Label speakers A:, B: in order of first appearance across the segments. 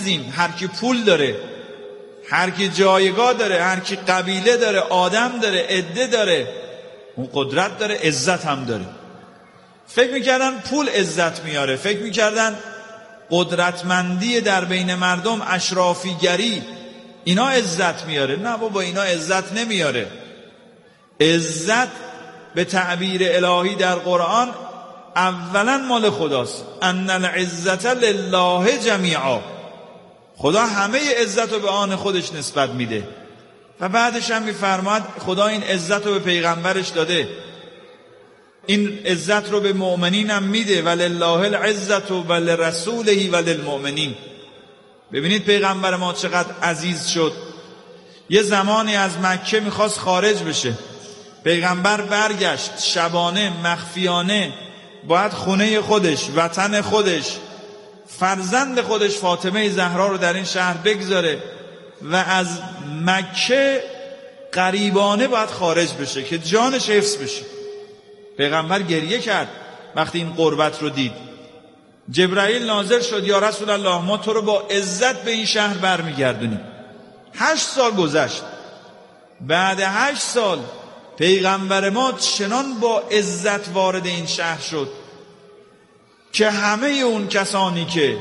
A: چیزیم. هر کی پول داره، هر کی جایگاه داره، هر کی قبیله داره، آدم داره، عده داره، اون قدرت داره، عزت هم داره. فکر میکردن پول عزت میاره، فکر میکردن قدرتمندی در بین مردم، اشرافیگری، اینا عزت میاره. نه بابا، اینا عزت نمیاره. عزت به تعبیر الهی در قرآن اولا مال خداست. ان العزت لله جمیعا. خدا همه عزت رو به آن خودش نسبت میده و بعدش هم میفرماد خدا این عزت رو به پیغمبرش داده، این عزت رو به مؤمنین هم میده، ولله العزت ولرسوله وللمؤمنین. ببینید پیغمبر ما چقدر عزیز شد. یه زمانی از مکه میخواست خارج بشه، پیغمبر برگشت شبانه مخفیانه، باید خونه خودش، وطن خودش، فرزند خودش فاطمه زهرا رو در این شهر بگذاره و از مکه غریبانه باید خارج بشه که جانش حفظ بشه. پیغمبر گریه کرد وقتی این قربت رو دید. جبرائیل نازل شد، یا رسول الله ما تو رو با عزت به این شهر برمیگردونیم. 8 سال گذشت. بعد 8 سال پیغمبر ما چنان با عزت وارد این شهر شد که همه اون کسانی که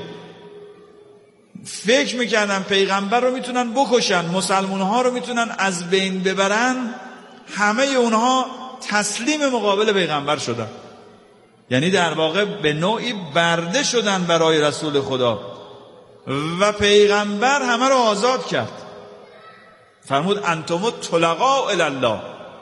A: فکر میکردن پیغمبر رو میتونن بکشن، مسلمانها رو میتونن از بین ببرن، همه اونها تسلیم مقابل پیغمبر شدن. یعنی در واقع به نوعی برده شدن برای رسول خدا و پیغمبر همه رو آزاد کرد. فرمود انتم طلقاء الله.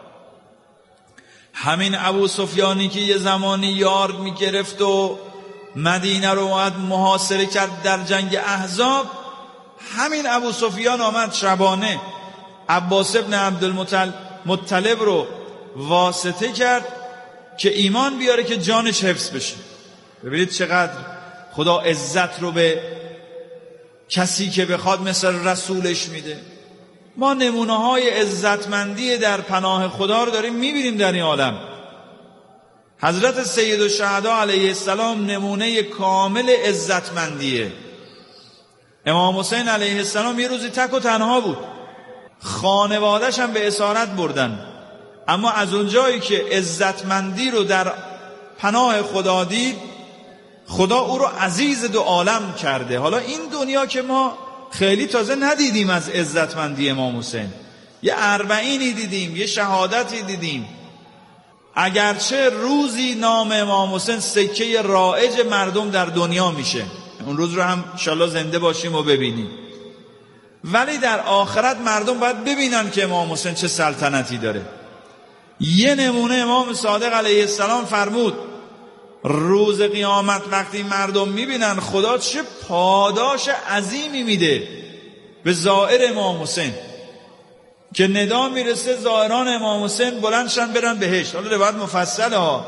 A: همین ابو سفیانی که یه زمانی یار میگرفت و مدینه رو باید محاصره کرد در جنگ احزاب، همین ابو سفیان آمد شبانه عباس ابن عبدالمطلب رو واسطه کرد که ایمان بیاره که جانش حفظ بشه. ببینید چقدر خدا عزت رو به کسی که بخواد مثل رسولش میده. ما نمونه های عزتمندی در پناه خدا رو داریم میبینیم در این عالم. حضرت سید الشهدا علیه السلام نمونه کامل عزتمندیه. امام حسین علیه السلام یه روزی تک و تنها بود، خانواده‌اش هم به اسارت بردن، اما از اونجایی که عزتمندی رو در پناه خدا دید، خدا او رو عزیز دو عالم کرده. حالا این دنیا که ما خیلی تازه ندیدیم از عزتمندی امام حسین، یه اربعینی دیدیم، یه شهادتی دیدیم، اگرچه روزی نام امام حسین سکه رایج مردم در دنیا میشه، اون روز رو هم انشالله زنده باشیم و ببینیم، ولی در آخرت مردم باید ببینن که امام حسین چه سلطنتی داره. یه نمونه امام صادق علیه السلام فرمود روز قیامت وقتی مردم میبینن خدا چه پاداش عظیمی میده به زائر امام حسین که ندا میرسه زائران امام حسین بلندشن برن بهشت. حالا روایت مفصله ها.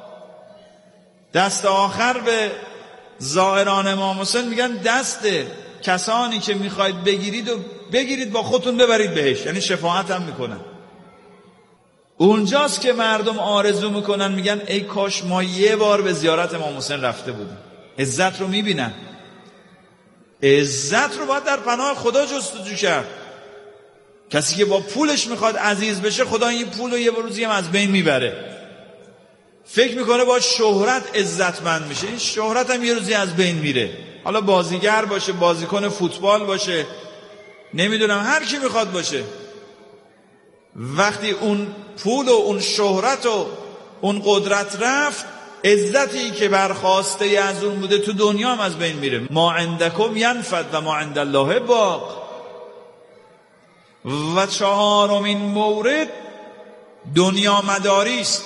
A: دست آخر به زائران امام حسین میگن دست کسانی که میخواید بگیرید و بگیرید با خودتون ببرید بهشت، یعنی شفاعت هم میکنن. اونجاست که مردم آرزو میکنن، میگن ای کاش ما یه بار به زیارت امام حسین رفته بودیم. عزت رو میبینن. عزت رو باید در پناه خدا جستجو کرد. کسی که با پولش میخواد عزیز بشه، خدا این پول رو یه روزی هم از بین میبره. فکر میکنه با شهرت عزتمند میشه، این شهرت هم یه روزی از بین میره. حالا بازیگر باشه، بازیکن فوتبال باشه، نمیدونم هر کی میخواد باشه، وقتی اون پول و اون شهرت و اون قدرت رفت، عزتی که برخواسته از اون بوده تو دنیا هم از بین میره. ما عندکم ینفد و ما عند الله باق. و چهارمین مورد دنیا مداری است.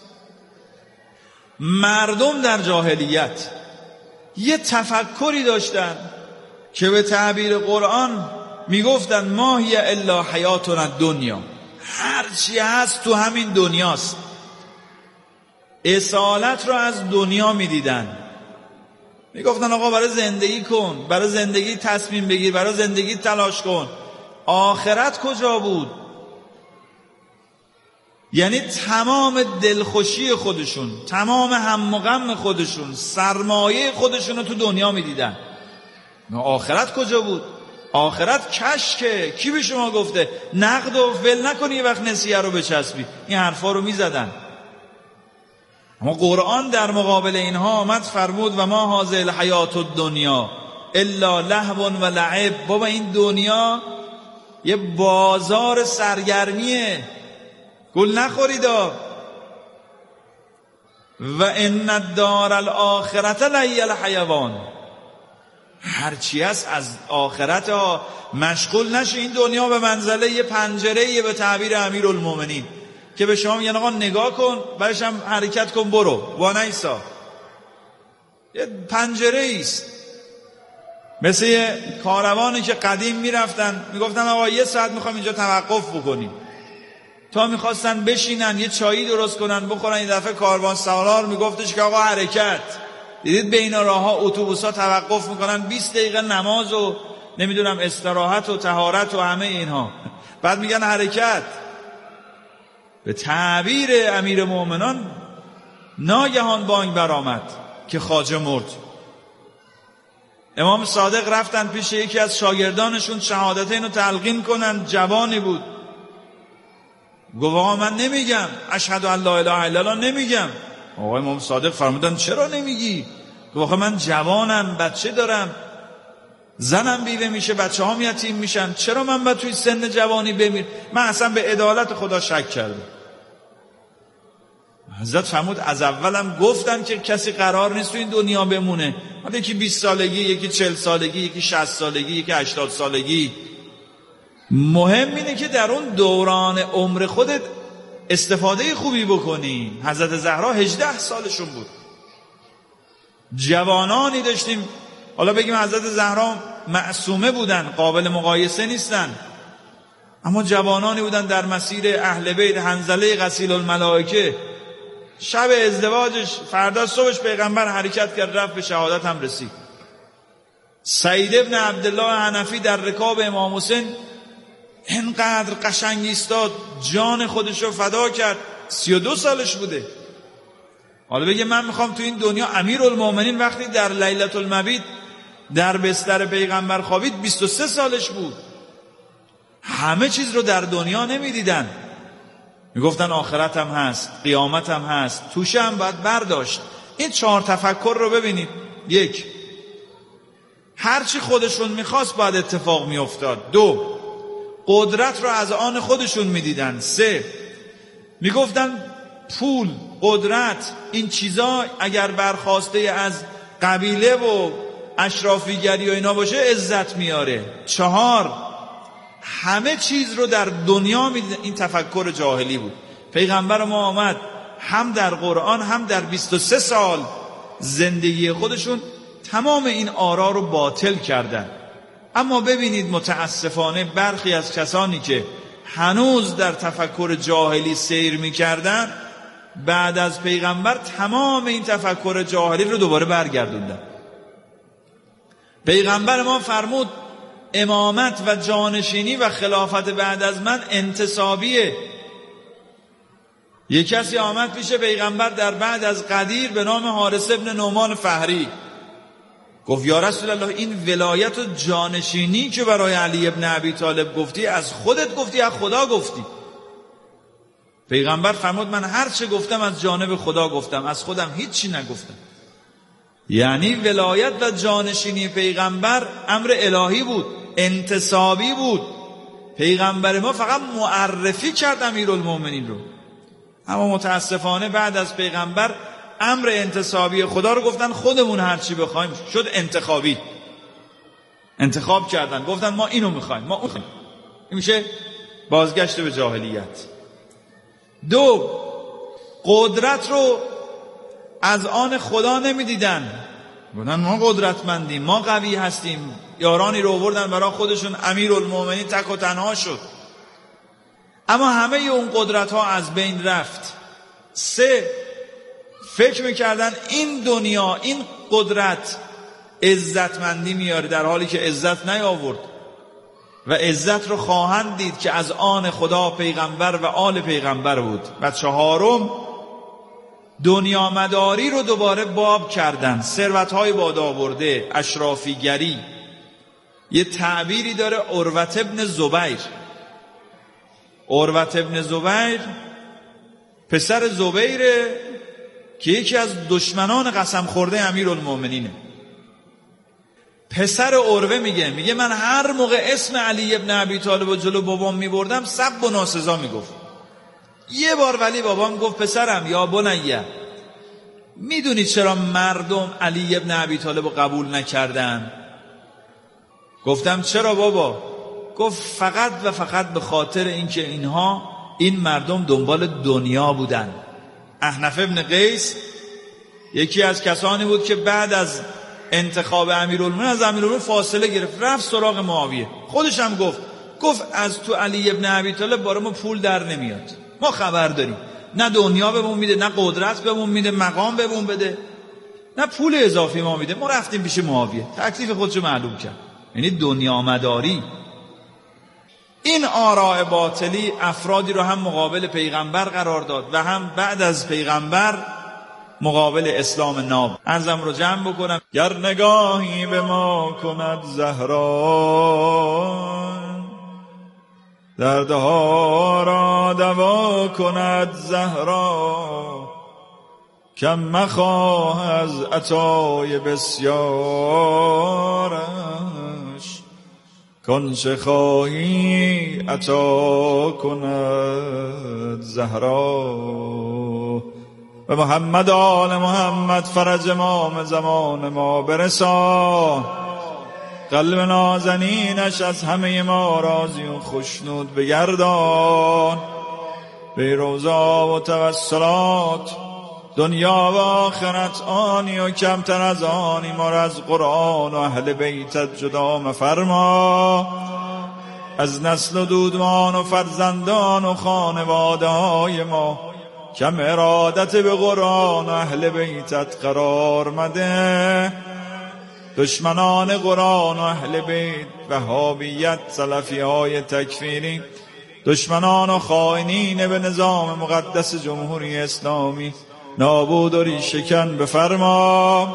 A: مردم در جاهلیت یه تفکری داشتن که به تعبیر قرآن میگفتن ما هی الا حیاتنا الدنیا، هر چی هست تو همین دنیاست. اصالت رو از دنیا میدیدن، میگفتن آقا برای زندگی کن، برای زندگی تصمیم بگیر، برای زندگی تلاش کن. آخرت کجا بود؟ یعنی تمام دلخوشی خودشون، تمام هم و غم خودشون، سرمایه خودشون رو تو دنیا میدیدن. آخرت کجا بود؟ آخرت کشکه. کی به شما گفته نقد و ول نکنی یه وقت نسیه رو بچسبی؟ این حرفا رو میزدن. اما قرآن در مقابل اینها آمد فرمود و ما هذه الحیات الدنیا الا لهو و لعب. بابا این دنیا یه بازار سرگرمیه، گل نخوریدا. و ان الدار الاخرة لهی الحیوان. هرچی هست از آخرت ها مشغول نشه. این دنیا به منزله یه پنجره‌ایه به تعبیر امیرالمومنین که به شما میگن آقا نگاه کن بعدش هم حرکت کن برو وانیسا. یه پنجره است، مثل یه کاروانی که قدیم میرفتن میگفتن آقا یه ساعت میخوام اینجا توقف بکنیم، تا میخواستن بشینن یه چایی درست کنن بخورن، این دفعه کاروان سالار میگفتش که آقا حرکت. دیدید بین راهها اتوبوس‌ها توقف میکنن 20 دقیقه نماز و نمیدونم استراحت و طهارت و همه اینها، بعد میگن حرکت. به تعبیر امیر مومنان ناگهان بانگ برآمد که خواجه مرد. امام صادق رفتن پیش یکی از شاگردانشون شهادتین رو تلقین کنن، جوانی بود. گفت آقا من نمیگم اشهد ان لا اله الا الله، نمیگم. آقا امام صادق فرمودن چرا نمیگی؟ گفت آقا من جوانم، بچه دارم، زنم بیوه میشه، بچه هم یتیم میشن، چرا من باید توی سن جوانی بمیر؟ من اصلا به عدالت خدا شک کردم. حضرت فرمود از اولم گفتن که کسی قرار نیست تو این دنیا بمونه. حالا یکی 20 سالگی، یکی 40 سالگی، یکی 60 سالگی، یکی 80 سالگی. مهم اینه که در اون دوران عمر خودت استفاده خوبی بکنی. حضرت زهرا 18 سالشون بود. جوانانی داشتیم، حالا بگیم حضرت زهرا معصومه بودن، قابل مقایسه نیستن، اما جوانانی بودن در مسیر اهل بیت. حنظله غسیل الملائکه شب ازدواجش فردا صبحش پیغمبر حرکت کرد رفت به شهادت هم رسید. سعید ابن عبدالله حنفی در رکاب امام حسین اینقدر قشنگ ایستاد، جان خودش رو فدا کرد. 32 سالش بوده. حالا بگه من میخوام تو این دنیا. امیرالمومنین وقتی در لیلة المبیت در بستر پیغمبر خوابید 23 سالش بود. همه چیز رو در دنیا نمیدیدن، میگفتن آخرت هم هست، قیامت هم هست، توشه هم باید برداشت. این 4 تفکر رو ببینید. 1، هرچی خودشون میخواست باید اتفاق میافتاد. 2، قدرت رو از آن خودشون میدیدن. 3، میگفتن پول، قدرت، این چیزا اگر برخواسته از قبیله و اشرافیگری و اینا باشه عزت میاره. 4، همه چیز رو در دنیا میدیدن. این تفکر جاهلی بود. پیغمبر ما آمد هم در قرآن هم در 23 سال زندگی خودشون تمام این آرا رو باطل کردن. اما ببینید متاسفانه برخی از کسانی که هنوز در تفکر جاهلی سیر میکردن بعد از پیغمبر تمام این تفکر جاهلی رو دوباره برگردوندن. پیغمبر ما فرمود امامت و جانشینی و خلافت بعد از من انتصابیه. یک کسی آمد پیش پیغمبر در بعد از قدیر به نام حارث ابن نعمان فهری، گفت یا رسول الله این ولایت و جانشینی که برای علی ابن ابی طالب گفتی از خودت گفتی از خدا گفتی؟ پیغمبر فرمود من هر چه گفتم از جانب خدا گفتم، از خودم هیچی نگفتم. یعنی ولایت و جانشینی پیغمبر امر الهی بود، انتصابی بود. پیغمبر ما فقط معرفی کرد امیرالمومنین رو. اما متاسفانه بعد از پیغمبر امر انتصابی خدا رو گفتن خودمون هرچی بخوایم، شد انتخابی. انتخاب کردن، گفتن ما اینو میخوایم، ما اون میخوایم. این میشه بازگشت به جاهلیت. 2، قدرت رو از آن خدا نمیدیدن. گفتن ما قدرتمندیم، ما قوی هستیم. یارانی رو آوردن برای خودشون، امیرالمومنین تک و تنها شد. اما همه اون قدرت ها از بین رفت. 3، فکر میکردن این دنیا، این قدرت عزتمندی میاره، در حالی که عزت نیاورد و عزت رو خواهند دید که از آن خدا، پیغمبر و آل پیغمبر بود. و 4، دنیا مداری رو دوباره باب کردن. ثروت‌های باد آورده، اشرافیگری، یه تعبیری داره عروة ابن زبیر. عروة ابن زبیر پسر زبیره که یکی از دشمنان قسم خورده امیرالمومنینه. پسر عروه میگه من هر موقع اسم علی ابن ابی طالب و جلو بابام میبردم سب و ناسزا میگفت. یه بار ولی بابام گفت پسرم یا بنیه، میدونی چرا مردم علی ابن ابی طالب رو قبول نکردن؟ گفتم چرا بابا؟ گفت فقط و فقط به خاطر اینکه این مردم دنبال دنیا بودن. احنف ابن قیس یکی از کسانی بود که بعد از انتخاب امیرالمومنین از امیرالمومنین فاصله گرفت، رفت سراغ معاویه. خودش هم گفت از تو علی ابن ابی طالب برای ما پول در نمیاد، ما خبر داریم، نه دنیا بهمون میده، نه قدرت بهمون میده، مقام بهمون بده، نه پول اضافی ما میده. ما رفتیم پیش معاویه، تکلیف خودشو معلوم کرد. یعنی دنیا مداری. این آراء باطلی افرادی رو هم مقابل پیغمبر قرار داد و هم بعد از پیغمبر مقابل اسلام ناب. عرضم رو جمع بکنم. گر نگاهی به ما کند زهرا، دردها را دوا کند زهرا، کم مخواه از عطای بسیارش، کنچه خواهی عطا کند زهرا. به محمد آل محمد فرج امام زمان ما برسان، قلب نازنینش از همه ما راضی و خوشنود بگردان. به روضا و توسلات دنیا و آخرت آنی و کمتر از آنی ما را از قرآن و اهل بیتت جدا مفرما. از نسل و دودمان و فرزندان و خانواده های ما کم ارادت به قرآن و اهل بیتت قرار مده. دشمنان قرآن و اهل بیت، وهابیت، سلفی های تکفیری، دشمنان و خائنین به نظام مقدس جمهوری اسلامی نابود و ریشه‌کن بفرما.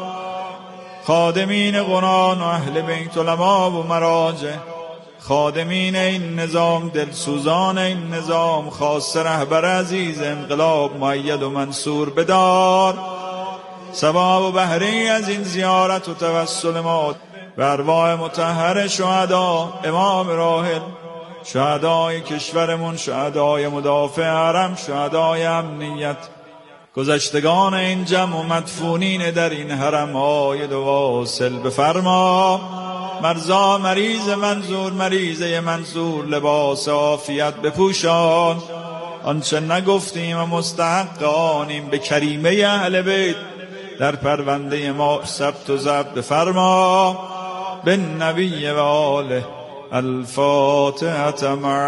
A: خادمین قرآن و اهل بیت، علما و مراجع، خادمین این نظام، دلسوزان این نظام، خاص رهبر عزیز انقلاب مؤید و منصور بدار. ثواب و بهره از این زیارت و توسل ما به ارواح مطهر شهدا، امام راحل، شهدای کشورمون، شهدای مدافع حرم، شهدای امنیت، گذشتگان این جمع و مدفونین در این حرم آید و واصل بفرما. مرزا مریض منظور، مریضه منظور، لباس عافیت بپوشان. آنچه نگفتیم و مستحق آنیم به کریمه اهل بیت در پرونده ما ثبت و ضبط بفرما. بالنبی و آله الفاتحة مع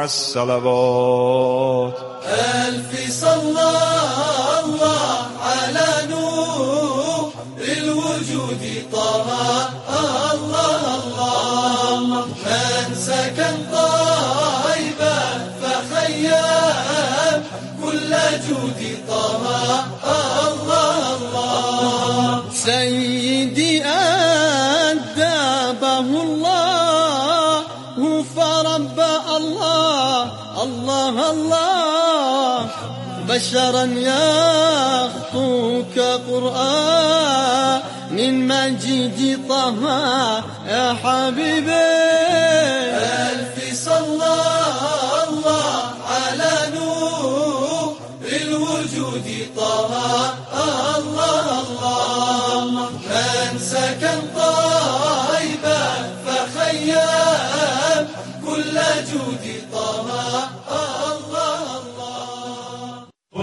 A: الصلوات.
B: ألف صلى الله على نور الوجود طه الله الله. من سكن طيبا فخيم كل جود طه الله الله. سيدي أدبه الله فربى الله الله الله. بشرا يخطو كقرآن من مجيد طه يا حبيبي. ألف صلى الله على نور الوجود طه الله الله. من سكن طيبا فخيم كل جود طه الله الله.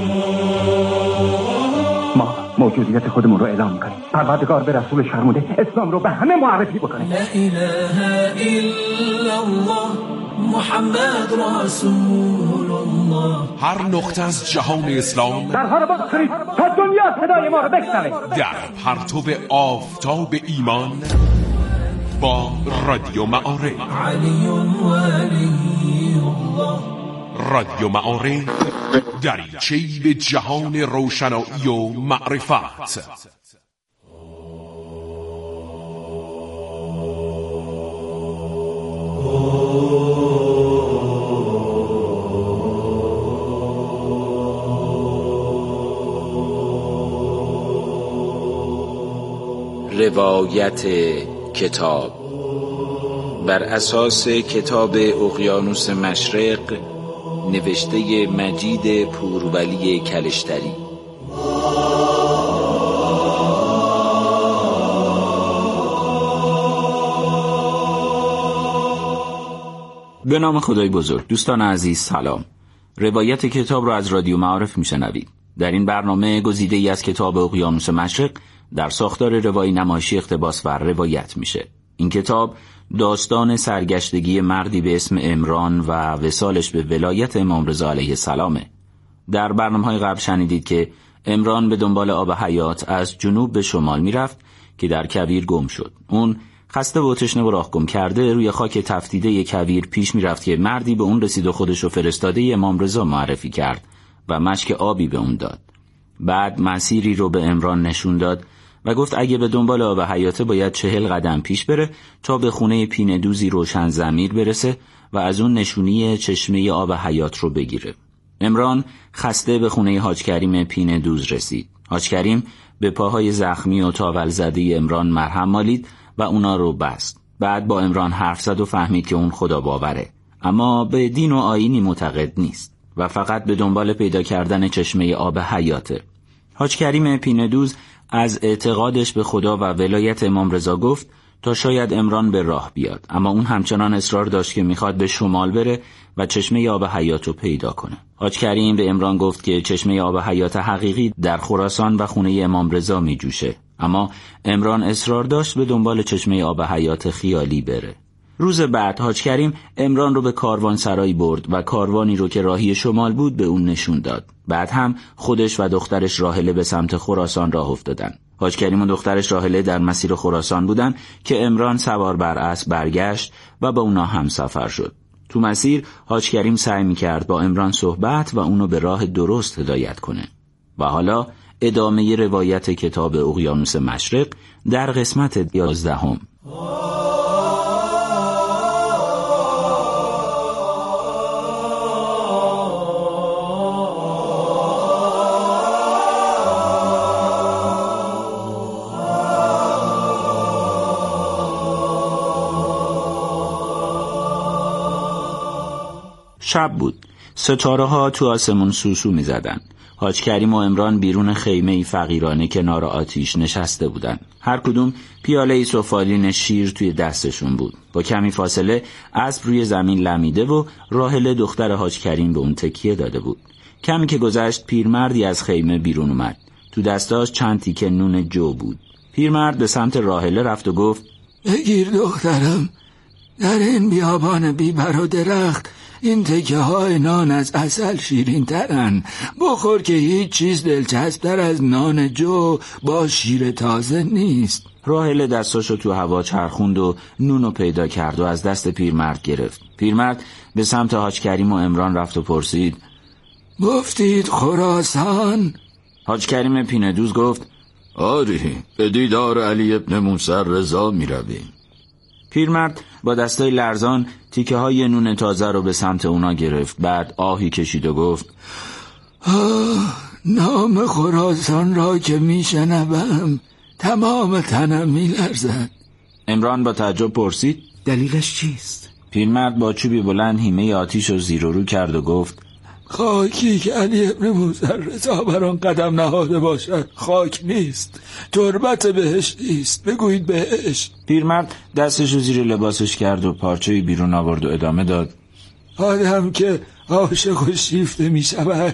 C: ما موجودیت خودمون رو اعلام میکنیم. پروردگار به رسولش فرموده اسلام رو به همه معرفی بکنه.
B: لا اله الا الله محمد رسول الله.
D: هر نقطه از جهان اسلام
C: درها رو باز کنید تا دنیا صدای ما رو بشنوه.
D: در پرتو آفتاب ایمان با رادیو معارف.
B: علی ولی الله.
D: رادیو معارف دریچه‌ای به جهان روشنایی و معرفت.
E: روایت کتاب بر اساس کتاب اقیانوس مشرق نوشته مجید پورولی کلشتری.
F: به نام خدای بزرگ. دوستان عزیز سلام. روایت کتاب را از رادیو معارف میشنوید. در این برنامه گزیده‌ای از کتاب اقیانوس مشرق در ساختار روایی نمایشی اقتباس و روایت میشه. این کتاب داستان سرگشتگی مردی به اسم عمران و وصالش به ولایت امام رضا علیه السلامه. در برنامه‌های قبل شنیدید که عمران به دنبال آب حیات از جنوب به شمال میرفت که در کویر گم شد. اون خسته و تشنه و راه گم کرده روی خاک تفتیده کویر پیش میرفت که مردی به اون رسید و خودش رو فرستاده امام رضا معرفی کرد و مشک آبی به اون داد. بعد مسیری رو به عمران نشون داد و گفت اگه به دنبال آب حیاته باید 40 قدم پیش بره تا به خونه پینه دوزی روشن ضمیر برسه و از اون نشونی چشمه آب حیات رو بگیره. عمران خسته به خونه حاج کریم پینه دوز رسید. حاج کریم به پاهای زخمی و تاول زده عمران مرهم مالید و اونا رو بست. بعد با عمران حرف زد و فهمید که اون خدا باوره، اما به دین و آیینی معتقد نیست و فقط به دنبال پیدا کردن چشمه آب حیاته. حاج کریم پینه دوز از اعتقادش به خدا و ولایت امام رضا گفت تا شاید عمران به راه بیاد، اما اون همچنان اصرار داشت که میخواد به شمال بره و چشمه آب حیات رو پیدا کنه. حاج کریم به عمران گفت که چشمه آب حیات حقیقی در خراسان و خونه امام رضا میجوشه، اما عمران اصرار داشت به دنبال چشمه آب حیات خیالی بره. روز بعد حاج کریم عمران رو به کاروان سرای برد و کاروانی رو که راهی شمال بود به اون نشون داد. بعد هم خودش و دخترش راحله به سمت خراسان راه افتادن. حاج کریم و دخترش راحله در مسیر خراسان بودن که عمران سوار بر اسب برگشت و با اونا هم سفر شد. تو مسیر حاج کریم سعی می‌کرد با عمران صحبت و اونو به راه درست هدایت کنه. و حالا ادامه روایت کتاب اقیانوس مشرق در قسمت 11. شب بود. ستاره ها تو آسمون سوسو می زدن. حاج کریم و عمران بیرون خیمه فقیرانه کنار آتیش نشسته بودن. هر کدوم پیاله سفالین شیر توی دستشون بود. با کمی فاصله اسب روی زمین لمیده و راحله دختر حاج کریم به اون تکیه داده بود. کمی که گذشت پیرمردی از خیمه بیرون اومد. تو دستاش چند تیکه نون جو بود. پیرمرد به سمت راحله رفت و گفت
B: بگیر دخترم، در این بیابان بیبر و درخت این تکه های نان از عسل شیرین ترن. بخور که هیچ چیز دلچسب تر از نان جو با شیر تازه نیست.
F: راحله دستاشو تو هوا چرخوند و نونو پیدا کرد و از دست پیرمرد گرفت. پیرمرد به سمت حاج کریم و عمران رفت و پرسید
B: گفتید خراسان؟
F: حاج کریم پینه دوز گفت
G: آری، به دیدار علی ابن موسی رضا می رویم.
F: پیرمرد با دستای لرزان تیکه های نون تازه رو به سمت اونا گرفت. بعد آهی کشید و گفت
B: نام خراسان را که می شنوم تمام تنم می لرزد.
F: عمران با تعجب پرسید
C: دلیلش چیست؟
F: پیرمرد با چوبی بلند هیمه آتیش رو زیر و رو کرد و گفت
B: خاکی که علی ابن موسی رضا بر آن قدم نهاده باشد خاک نیست، تربت بهشت است، بگویید بهشت.
F: پیرمرد دستش رو زیر لباسش کرد و پارچه‌ای بیرون آورد و ادامه داد
B: آدم که عاشق و شیفته می شود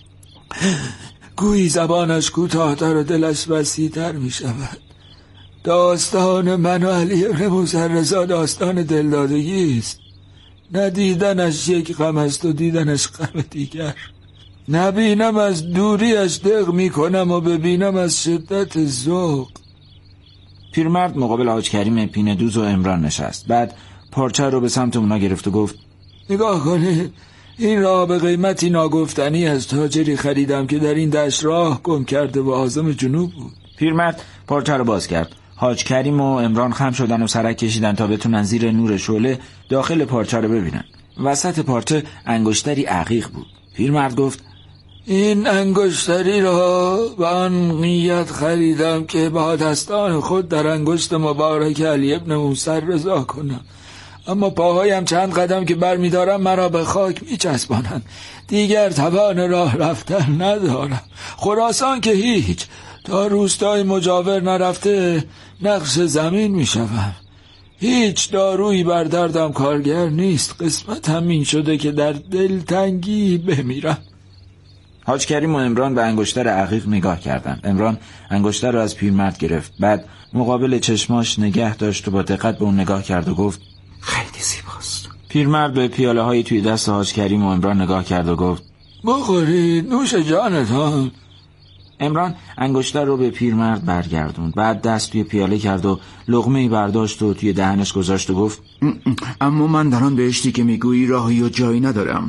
B: گویی زبانش کوتاه‌تر و دلش وسیع‌تر می شود. داستان من و علی ابن موسی رضا داستان دلدادگی است. ندیدنش یک غم است و دیدنش غم دیگر. نبینم از دوریش دق می کنم و ببینم از شدت ذوق.
F: پیرمرد مقابل حاج کریم پینه دوز و عمران نشست. بعد پارچه رو به سمت اونا گرفت و گفت
B: نگاه کنید، این را به قیمتی ناگفتنی از تاجری خریدم که در این دشت راه گم کرده و عازم جنوب بود.
F: پیرمرد پارچه رو باز کرد. حاج کریم و عمران خم شدن و سرک کشیدن تا بتونن زیر نور شعله داخل پارچه رو ببینن. وسط پارچه انگشتری عقیق بود. پیرمرد گفت
B: این انگشتری را به آن نیت خریدم که با دستان خود در انگشت مبارک علی ابن موسی رضا کنم، اما پاهایم چند قدم که برمیدارم مرا به خاک میچسبانند. دیگر توان راه رفتن ندارم. خراسان که هیچ، تا روستای مجاور نرفته نقش زمین میشوم. هیچ دارویی بر دردم کارگر نیست. قسمتم این شده که در دلتنگی بمیرم.
F: حاج کریم و عمران به انگشتر عقیق نگاه کردند. عمران انگشتر را از پیرمرد گرفت، بعد مقابل چشماش نگه داشت و با دقت به اون نگاه کرد و گفت
G: خیلی زیباست.
F: پیرمرد به پیاله های توی دست حاج کریم و عمران نگاه کرد و گفت
B: بخورید، نوش جانتان.
F: عمران انگشتر رو به پیرمرد برگردوند، بعد دست توی پیاله کرد و لقمه‌ای برداشت و توی دهنش گذاشت و گفت
G: اما من در آن بهشتی که میگویی راهی و جایی ندارم.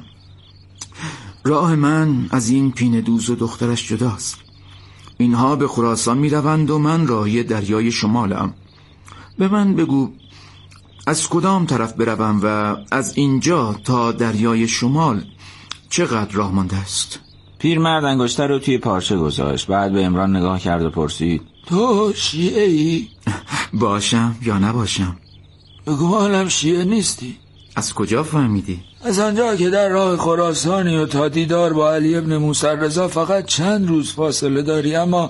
G: راه من از این پینه دوز و دخترش جداست. اینها به خراسان میروند و من راهی دریای شمالم. به من بگو از کدام طرف بروم و از اینجا تا دریای شمال چقدر راه مانده است؟
F: پیرمرد انگشتر رو توی پارچه گذاشت، بعد به عمران نگاه کرد و پرسید
B: تو شیعه ای؟
G: باشم یا نباشم؟
B: بگمانم شیعه نیستی.
G: از کجا فهمیدی؟
B: از آنجا که در راه خراسانی و تا دیدار با علی ابن موسی رضا فقط چند روز فاصله داری، اما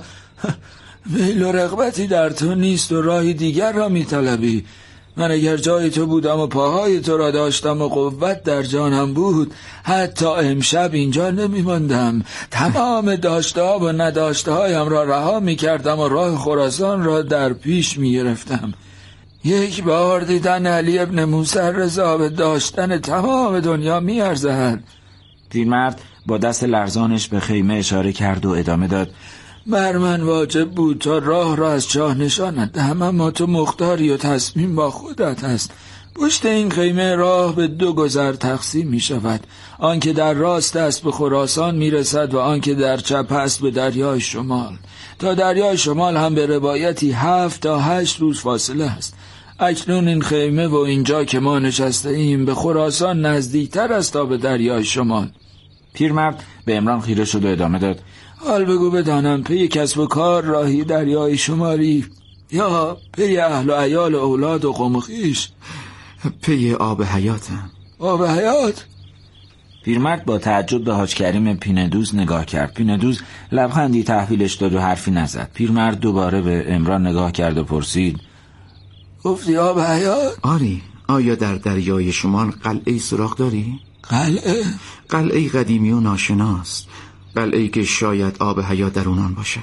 B: میل و رغبتی در تو نیست و راهی دیگر را میطلبی. من اگر جای تو بودم و پاهای تو را داشتم و قوت در جانم بود، حتی امشب اینجا نمیماندم. تمام داشته ها و نداشته هایم را رها میکردم و راه خراسان را در پیش میگرفتم. یک بار دیدن علی ابن موسی رضا به داشتن تمام دنیا میارزد.
F: پیرمرد با دست لرزانش به خیمه اشاره کرد و ادامه داد
B: بر من واجب بود تا راه را از چاه نشانت دهم، اما تو مختاری و تصمیم با خودت است. پشت این خیمه راه به دو گذر تقسیم می شود، آن که در راست است به خراسان می رسد و آن که در چپ است به دریای شمال. تا دریای شمال هم به روایتی 7 تا 8 روز فاصله است. اکنون این خیمه و اینجا که ما نشسته ایم به خراسان نزدیکتر است تا به دریای شمال.
F: پیرمرد به عمران خیره شد و ادامه داد
B: حال بگو بدانم پی کسب و کار راهی دریای شمالی یا پی اهل و عیال و اولاد و قوم و خویش؟
G: پی آب حیاتم.
B: آب حیات؟
F: پیرمرد با تعجب به حاج کریم پیندوز نگاه کرد. پیندوز لبخندی تحویلش داد و حرفی نزد. پیرمرد دوباره به عمران نگاه کرد و پرسید
B: گفتی آب حیات؟
G: آری. آیا در دریای شمال قلعه سراغ داری؟
B: قلعه؟
G: قلعه قدیمی و ناشناست، قلعه‌ای که شاید آب حیات در اونان باشد.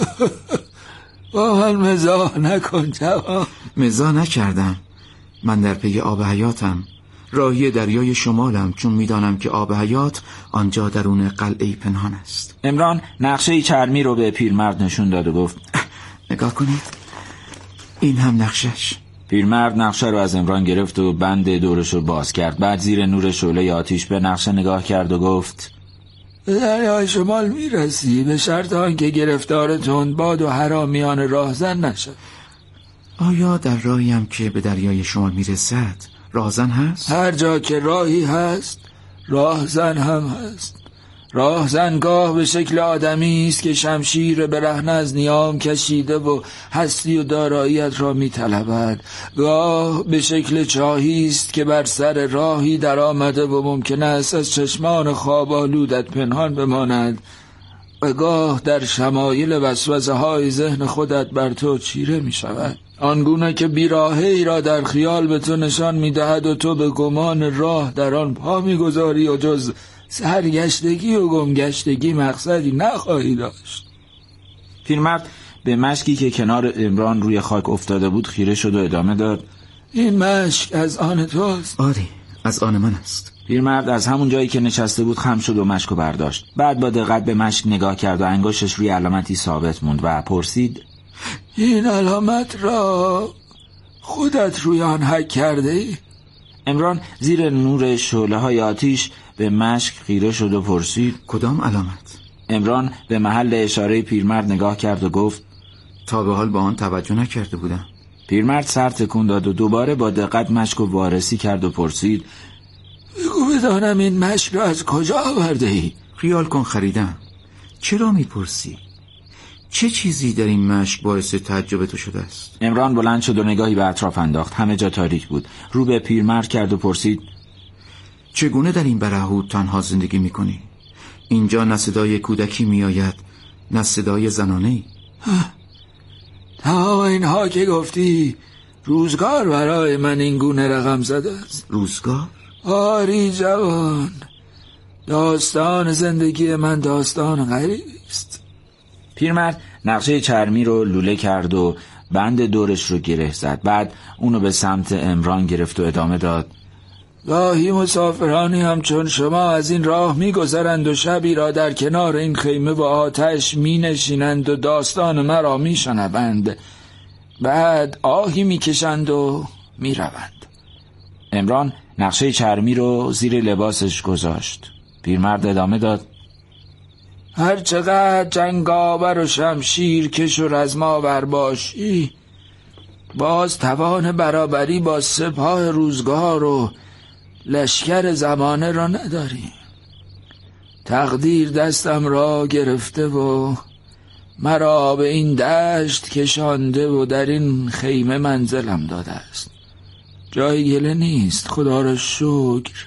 B: با من مزاح نکن جوان.
G: مزاح نکردم. من در پی آب حیاتم، راهی دریای شمالم، چون میدانم که آب حیات آنجا درون قلعه پنهان است.
F: عمران نقشه چرمی رو به پیرمرد نشون داد و گفت
G: نگاه کنید، این هم نقشش.
F: پیرمرد نقشه رو از عمران گرفت و بند دورش رو باز کرد. بعد زیر نور شعله آتیش به نقشه نگاه کرد و گفت
B: به دریای شمال میرسی، به شرط آنکه گرفتار تندباد و حرامیان راهزن نشد.
G: آیا در راهیم که به دریای شمال میرسد راهزن هست؟
B: هر جا که راهی هست راهزن هم هست. راهزنگاه به شکل آدمی است که شمشیر برهنه از نیام کشیده و هستی و داراییت را میطلبد. گاه به شکل چاهی است که بر سر راهی در آمده و ممکن است از چشمان خواب آلودت پنهان بماند، و گاه در شمایل وسوسه های ذهن خودت بر تو چیره می شود، آنگونه که بیراهی را در خیال به تو نشان می دهد و تو به گمان راه در آن پا می گذاری و جز سرگشتگی و گمگشتگی مقصدی نخواهی داشت.
F: پیرمرد به مشکی که کنار عمران روی خاک افتاده بود خیره شد و ادامه داد
B: این مشک از آن توست؟
G: آری، از آن من است.
F: پیرمرد از همون جایی که نشسته بود خم شد و مشکو برداشت. بعد با دقت به مشک نگاه کرد و انگشتش روی علامتی ثابت موند و پرسید
B: این علامت را خودت روی آن حک کرده ای؟
F: عمران زیر نور شعله های آتیش به مشک خیره شد و پرسید
G: کدام علامت؟
F: عمران به محل اشاره پیرمرد نگاه کرد و گفت
G: تا به حال با آن توجه نکرده بودم.
F: پیرمرد سر تکون داد و دوباره با دقت مشک رو وارسی کرد و پرسید
B: بگو بدانم این مشک را از کجا آورده ای؟
G: خیال کن خریدم. چرا میپرسی؟ چه چیزی در این مشک باعث تعجب تو شده است؟
F: عمران بلند شد و نگاهی به اطراف انداخت. همه جا تاریک بود. رو به پیرمرد کرد و پرسید:
G: چگونه در این برهوت تنها زندگی میکنی؟ اینجا نه صدای کودکی میآید نه صدای زنانه‌ای.
B: تمام اینها که گفتی روزگار برای من این گونه رقم زده است.
G: روزگار؟
B: آری جوان، داستان زندگی من داستان غریبی است.
F: پیرمرد نقشه چرمی رو لوله کرد و بند دورش رو گره زد. بعد اونو به سمت عمران گرفت و ادامه داد:
B: گاهی مسافرانی همچون شما از این راه می‌گذرند و شبی را در کنار این خیمه و آتش می‌نشینند و داستان مرا می‌شنوند. بعد آهی می‌کشند و می‌روند.
F: عمران نقشه چرمی رو زیر لباسش گذاشت. پیرمرد ادامه داد:
B: هر چقدر جنگاور و شمشیر کش و رزماور باشی، باز توان برابری با سپاه روزگار و لشکر زمانه را نداری. تقدیر دستم را گرفته و مرا به این دشت کشانده و در این خیمه منزلم داده است. جای گله نیست، خدا را شکر.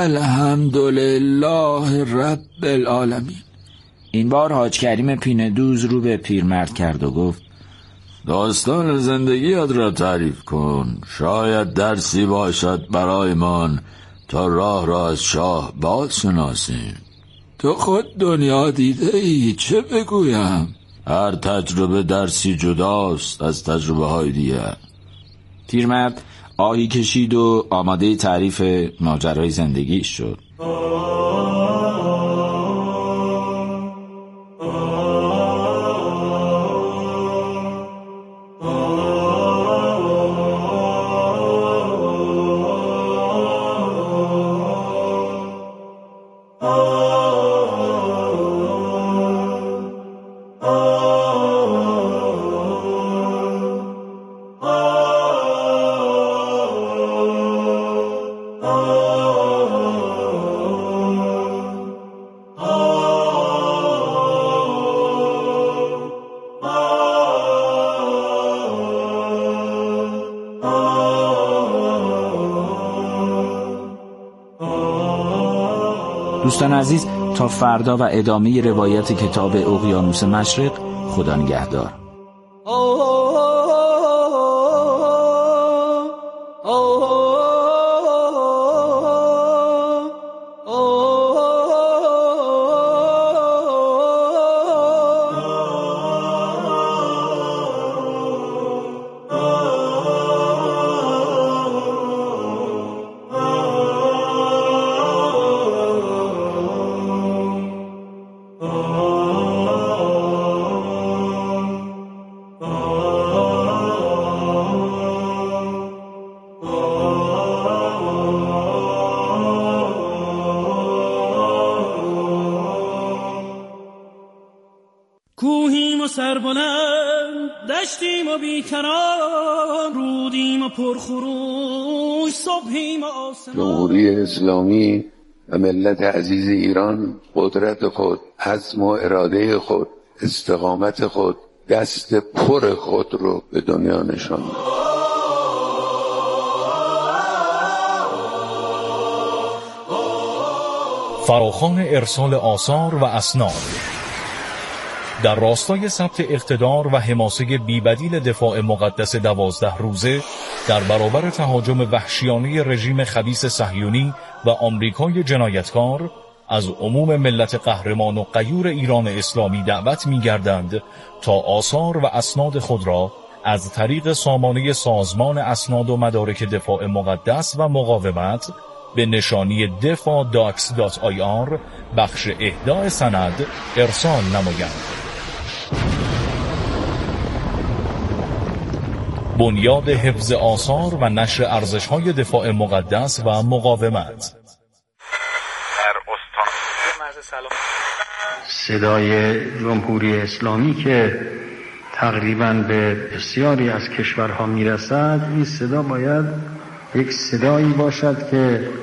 B: الحمدلله رب العالمین.
F: این بار حاج کریم پینه دوز رو به پیرمرد کرد و گفت:
B: داستان زندگیت را تعریف کن، شاید درسی باشد برایمان تا راه را از شاه باز شناسیم. تو خود دنیا دیده ای، چه بگویم؟ هر تجربه درسی جداست از تجربه های دیگر.
F: پیرمرد آهی کشید و آماده تعریف ماجرای زندگیش شد. دوستان عزیز، تا فردا و ادامه روایت کتاب اقیانوس مشرق. خدا نگهدار.
H: کوهیم و سربلند، دشتیم و بیکران، رودیم و پرخروش، صبحیم و آسمان.
I: جمهوری اسلامی و ملت عزیز ایران قدرت خود، عزم و اراده خود، استقامت خود، دست پر خود رو به دنیا نشان داد.
J: فراخوان ارسال آثار و اسناد در راستای ثبت اقتدار و حماسه بیبدیل دفاع مقدس 12 روزه در برابر تهاجم وحشیانه رژیم خبیث صهیونی و آمریکای جنایتکار، از عموم ملت قهرمان و غیور ایران اسلامی دعوت می‌گردند تا آثار و اسناد خود را از طریق سامانه سازمان اسناد و مدارک دفاع مقدس و مقاومت به نشانی defa.docs.ir بخش اهدای سند ارسال نمایند. بنیاد حفظ آثار و نشر ارزش‌های دفاع مقدس و مقاومت.
K: صدای جمهوری اسلامی که تقریباً به بسیاری از کشورها میرسد، این صدا باید یک صدایی باشد که